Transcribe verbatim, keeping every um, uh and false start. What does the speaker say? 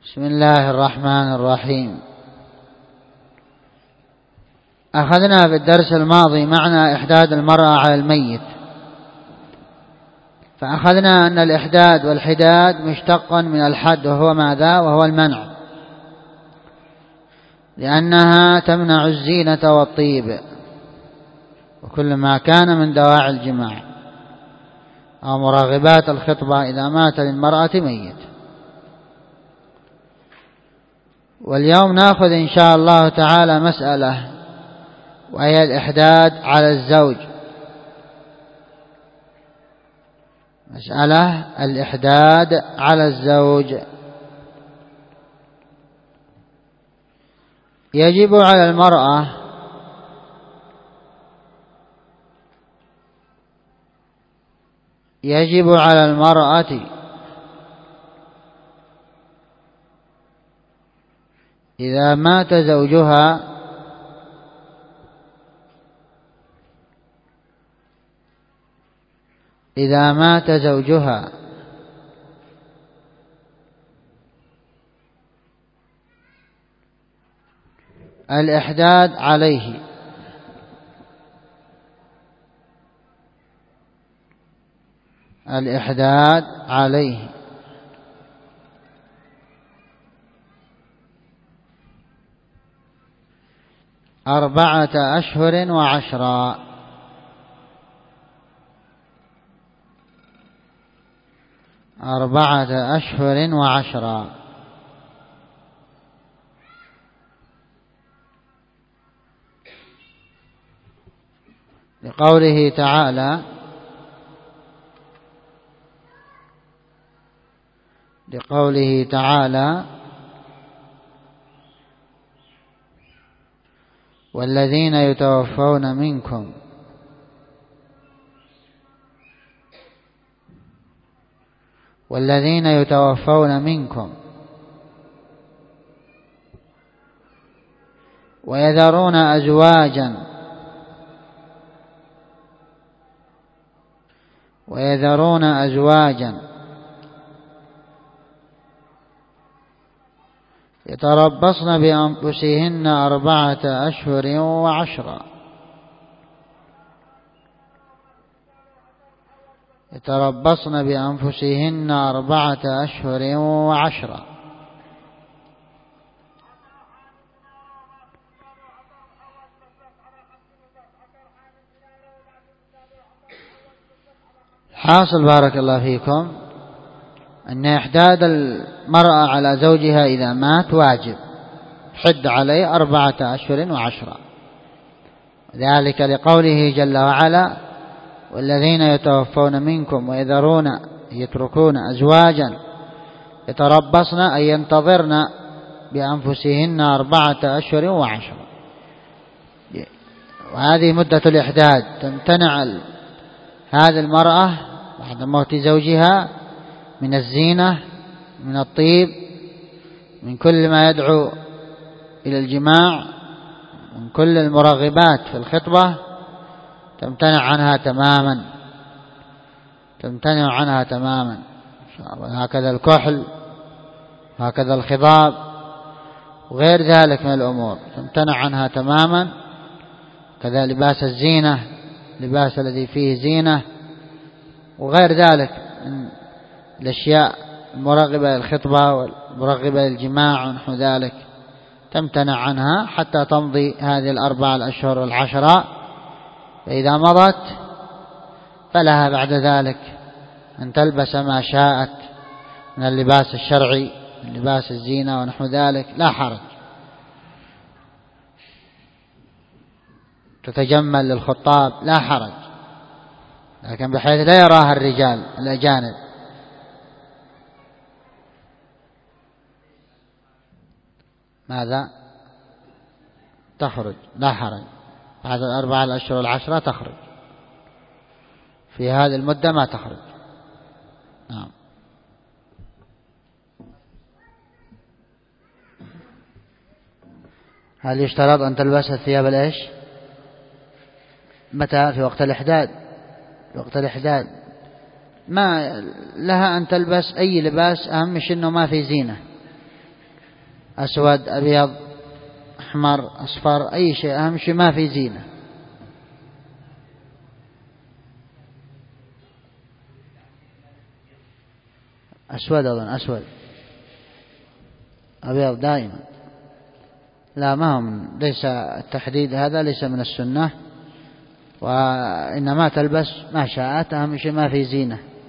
بسم الله الرحمن الرحيم. أخذنا في الدرس الماضي معنى إحداد المرأة على الميت، فأخذنا أن الإحداد والحداد مشتقا من الحد، وهو ماذا؟ وهو المنع، لأنها تمنع الزينة والطيب وكل ما كان من دواعي الجماع أو مراغبات الخطبة إذا مات للمرأة ميت. واليوم نأخذ إن شاء الله تعالى مسألة، وهي الإحداد على الزوج. مسألة الإحداد على الزوج. يجب على المرأة يجب على المرأة إذا مات زوجها إذا مات زوجها الإحداد عليه الإحداد عليه أربعة أشهر وعشرة. أربعة أشهر وعشرة. لقوله تعالى لقوله تعالى والذين يتوفون منكم والذين يتوفون منكم ويذرون أزواجا ويذرون أزواجا يتربصن بأنفسهن أربعة أشهر وعشرة. يتربصن بأنفسهن أربعة أشهر وعشرة. حاصل بارك الله فيكم أن إحداد المرأة على زوجها إذا مات واجب، حد عليه أربعة أشهر وعشرة، ذلك لقوله جل وعلا والذين يتوفون منكم ويذرون يتركون أزواجا يتربصن أي ينتظرن بأنفسهن أربعة أشهر وعشرة. وهذه مدة الإحداد. تمتنع هذه المرأة بعد موت زوجها من الزينة، من الطيب، من كل ما يدعو إلى الجماع، من كل المراغبات في الخطبة، تمتنع عنها تماما تمتنع عنها تماما إن شاء الله. هكذا الكحل، هكذا الخضاب وغير ذلك من الأمور تمتنع عنها تماما. كذا لباس الزينة، لباس الذي فيه زينة وغير ذلك من الأشياء المرغبة للخطبة والمرغبة للجماع ونحو ذلك تمتنع عنها حتى تمضي هذه الأربع الأشهر والعشرة. فإذا مضت فلها بعد ذلك أن تلبس ما شاءت من اللباس الشرعي، من لباس الزينة ونحو ذلك، لا حرج. تتجمل للخطاب لا حرج، لكن بحيث لا يراها الرجال الأجانب. ماذا؟ تخرج لا حرج، بعد الأربعة الأشهر والعشرة تخرج، في هذه المدة ما تخرج. نعم. هل يشترط أن تلبس الثياب الإيش؟ متى؟ في وقت الإحداد. في وقت الإحداد ما لها أن تلبس أي لباس، أهم شيء أنه ما في زينة، أسود أبيض أحمر أصفر أي شيء، أهم شيء ما في زينة. أسود أظن أسود أبيض دائما. لا ما هو من ليس التحديد هذا ليس من السنة، وإنما تلبس ما شاءت، أهم شيء ما في زينة.